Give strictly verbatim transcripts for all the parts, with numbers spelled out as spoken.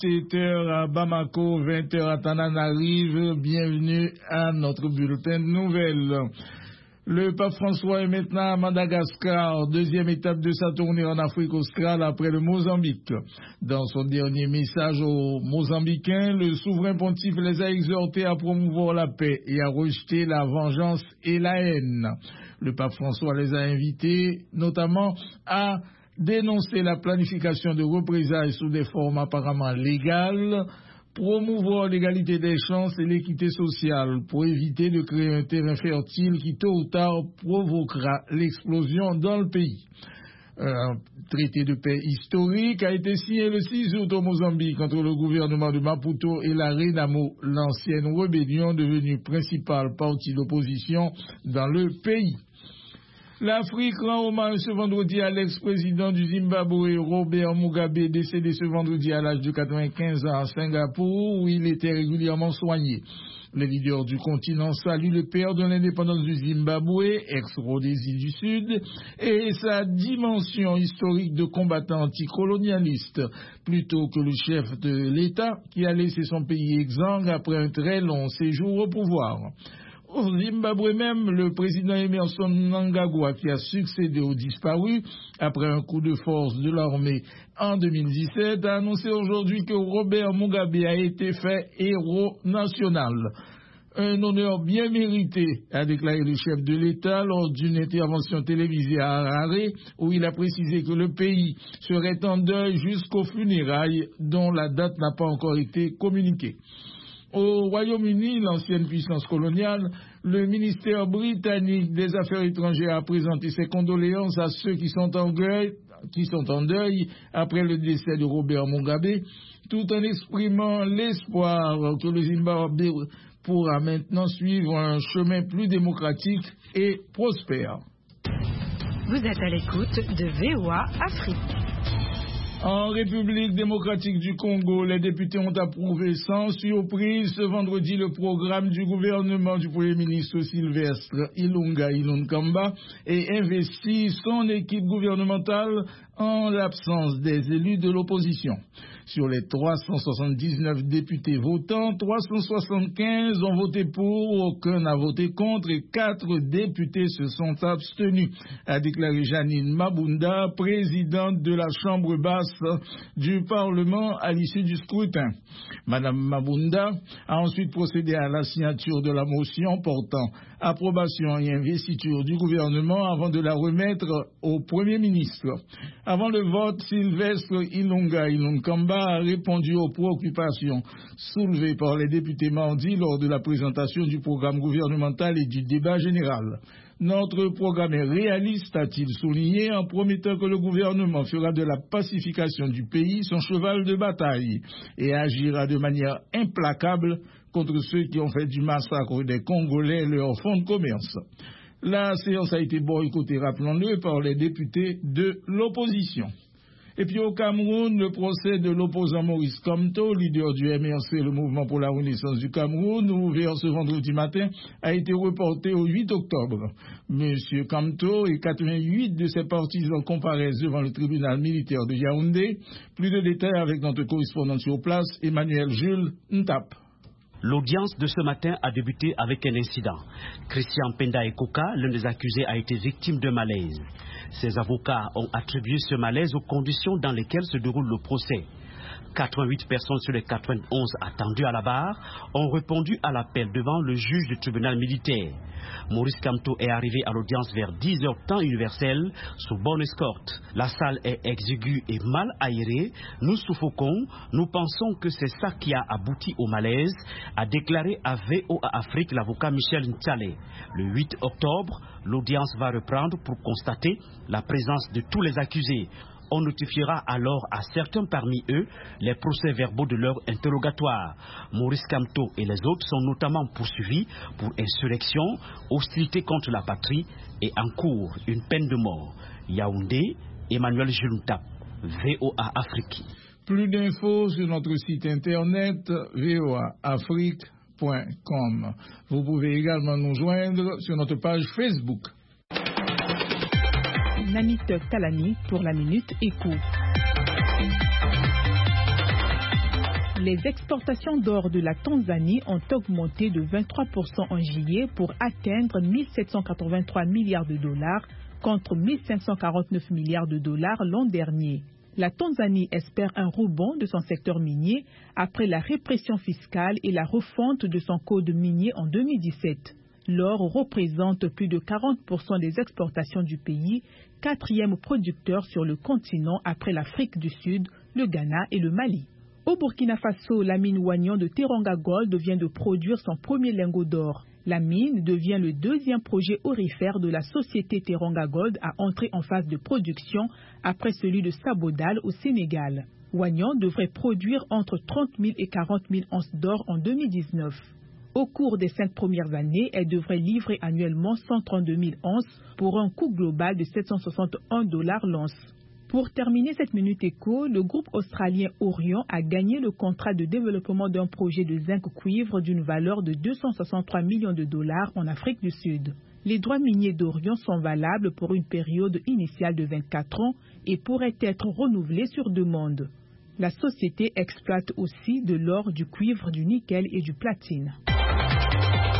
sept heures à Bamako, vingt heures à Tananarive. Bienvenue à notre bulletin de nouvelles. Le pape François est maintenant à Madagascar, deuxième étape de sa tournée en Afrique australe après le Mozambique. Dans son dernier message aux Mozambicains, le souverain pontife les a exhortés à promouvoir la paix et à rejeter la vengeance et la haine. Le pape François les a invités notamment à dénoncer la planification de représailles sous des formes apparemment légales, promouvoir l'égalité des chances et l'équité sociale pour éviter de créer un terrain fertile qui tôt ou tard provoquera l'explosion dans le pays. Un traité de paix historique a été signé le six août au Mozambique entre le gouvernement de Maputo et la Renamo, l'ancienne rébellion devenue principal parti d'opposition dans le pays. L'Afrique rend hommage ce vendredi à l'ex-président du Zimbabwe, Robert Mugabe, décédé ce vendredi à l'âge de quatre-vingt-quinze ans à Singapour, où il était régulièrement soigné. Les leaders du continent saluent le père de l'indépendance du Zimbabwe, ex-Rhodésie du Sud, et sa dimension historique de combattant anticolonialiste, plutôt que le chef de l'État qui a laissé son pays exsangue après un très long séjour au pouvoir. Au Zimbabwe même, le président Emmerson Mnangagwa, qui a succédé au disparu après un coup de force de l'armée en deux mille dix-sept, a annoncé aujourd'hui que Robert Mugabe a été fait héros national. Un honneur bien mérité, a déclaré le chef de l'État lors d'une intervention télévisée à Harare, où il a précisé que le pays serait en deuil jusqu'aux funérailles dont la date n'a pas encore été communiquée. Au Royaume-Uni, l'ancienne puissance coloniale, le ministère britannique des Affaires étrangères a présenté ses condoléances à ceux qui sont en deuil, qui sont en deuil après le décès de Robert Mugabe, tout en exprimant l'espoir que le Zimbabwe pourra maintenant suivre un chemin plus démocratique et prospère. Vous êtes à l'écoute de V O A Afrique. En République démocratique du Congo, les députés ont approuvé sans surprise ce vendredi le programme du gouvernement du Premier ministre Sylvestre Ilunga Ilunkamba et investi son équipe gouvernementale en l'absence des élus de l'opposition. Sur les trois cent soixante-dix-neuf députés votants, trois cent soixante-quinze ont voté pour, aucun n'a voté contre et quatre députés se sont abstenus, a déclaré Janine Mabunda, présidente de la Chambre basse du Parlement à l'issue du scrutin. Madame Mabunda a ensuite procédé à la signature de la motion portant approbation et investiture du gouvernement avant de la remettre au Premier ministre. Avant le vote, Sylvestre Ilunga Ilunkamba a répondu aux préoccupations soulevées par les députés mardi lors de la présentation du programme gouvernemental et du débat général. Notre programme est réaliste, a-t-il souligné, en promettant que le gouvernement fera de la pacification du pays son cheval de bataille et agira de manière implacable contre ceux qui ont fait du massacre des Congolais leur fonds de commerce. La séance a été boycottée, rappelons-le, par les députés de l'opposition. Et puis au Cameroun, le procès de l'opposant Maurice Kamto, leader du M R C, le mouvement pour la renaissance du Cameroun, ouvert ce vendredi matin, a été reporté au huit octobre. Monsieur Kamto et quatre-vingt-huit de ses partisans comparaissent devant le tribunal militaire de Yaoundé. Plus de détails avec notre correspondant sur place, Emmanuel Jules Ntap. L'audience de ce matin a débuté avec un incident. Christian Penda Ekoka, l'un des accusés, a été victime de malaise. Ses avocats ont attribué ce malaise aux conditions dans lesquelles se déroule le procès. quatre-vingt-huit personnes sur les quatre-vingt-onze attendues à la barre ont répondu à l'appel devant le juge du tribunal militaire. Maurice Kamto est arrivé à l'audience vers dix heures temps universel sous bonne escorte. La salle est exiguë et mal aérée. Nous suffoquons. Nous pensons que c'est ça qui a abouti au malaise, a déclaré à V O A Afrique l'avocat Michel Ntale. Le huit octobre, l'audience va reprendre pour constater la présence de tous les accusés. On notifiera alors à certains parmi eux les procès-verbaux de leur interrogatoire. Maurice Kamto et les autres sont notamment poursuivis pour insurrection, hostilité contre la patrie et encourent une peine de mort. Yaoundé, Emmanuel Juntap, V O A Afrique. Plus d'infos sur notre site internet v o a afrique point com. Vous pouvez également nous joindre sur notre page Facebook. Namit Talani pour la Minute Écho. Les exportations d'or de la Tanzanie ont augmenté de vingt-trois pour cent en juillet pour atteindre mille sept cent quatre-vingt-trois milliards de dollars contre mille cinq cent quarante-neuf milliards de dollars l'an dernier. La Tanzanie espère un rebond de son secteur minier après la répression fiscale et la refonte de son code minier en deux mille dix-sept. L'or représente plus de quarante pour cent des exportations du pays, quatrième producteur sur le continent après l'Afrique du Sud, le Ghana et le Mali. Au Burkina Faso, la mine Wahgnan de Teranga Gold vient de produire son premier lingot d'or. La mine devient le deuxième projet aurifère de la société Teranga Gold à entrer en phase de production après celui de Sabodala au Sénégal. Wahgnan devrait produire entre trente mille et quarante mille onces d'or en deux mille dix-neuf. Au cours des cinq premières années, elle devrait livrer annuellement cent trente-deux mille onces pour un coût global de sept cent soixante et un dollars l'once. Pour terminer cette Minute Éco, le groupe australien Orion a gagné le contrat de développement d'un projet de zinc cuivre d'une valeur de deux cent soixante-trois millions de dollars en Afrique du Sud. Les droits miniers d'Orion sont valables pour une période initiale de vingt-quatre ans et pourraient être renouvelés sur demande. La société exploite aussi de l'or, du cuivre, du nickel et du platine.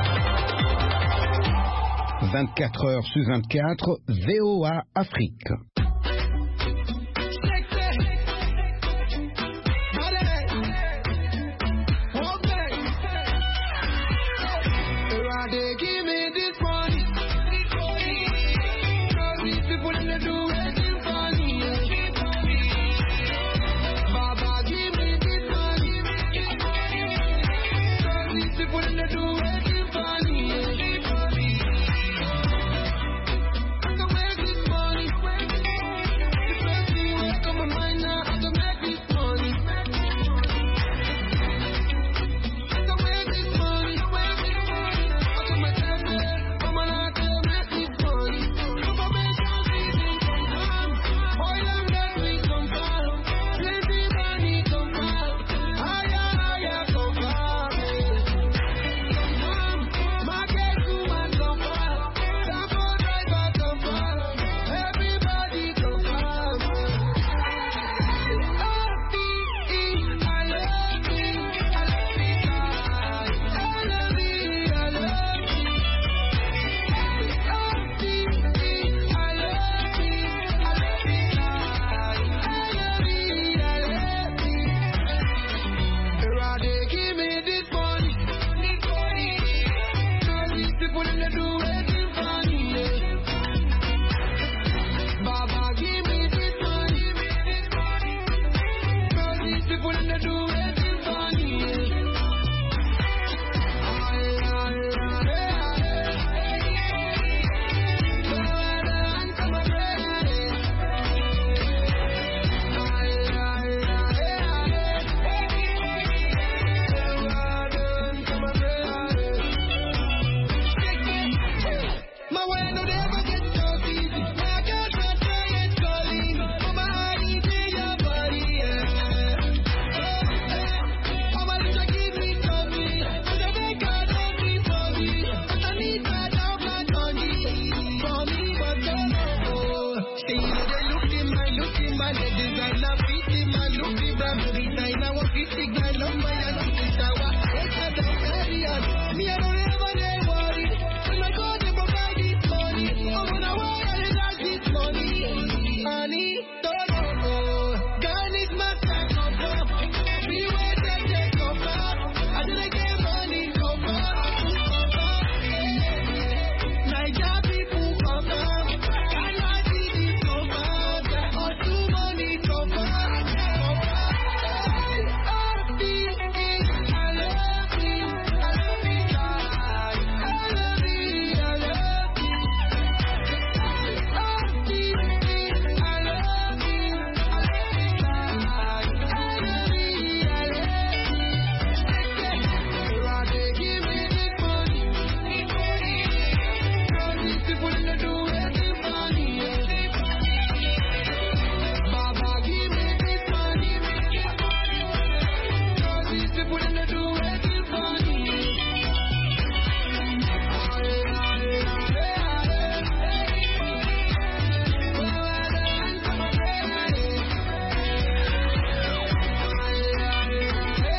vingt-quatre heures sur vingt-quatre, V O A Afrique.